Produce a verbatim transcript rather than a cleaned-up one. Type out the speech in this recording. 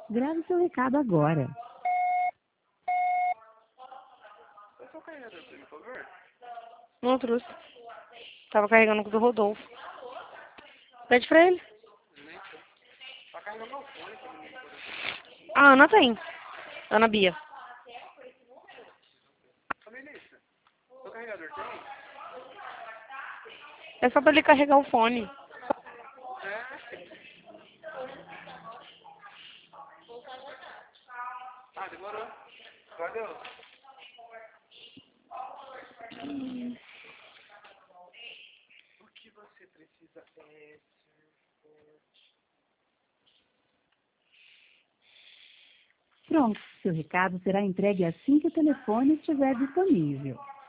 Grave seu recado agora. Qual é o carregador, por favor? Não trouxe. Tava carregando com o do Rodolfo. Pede pra ele. Tá carregando meu fone pra mim. A Ana tem. Ana Bia. Ô, Melissa, o carregador tem? É só pra ele carregar o fone. É. Ah, demorou. Valeu. Hum. O que você precisa é ser forte. Pronto, seu recado será entregue assim que o telefone estiver disponível.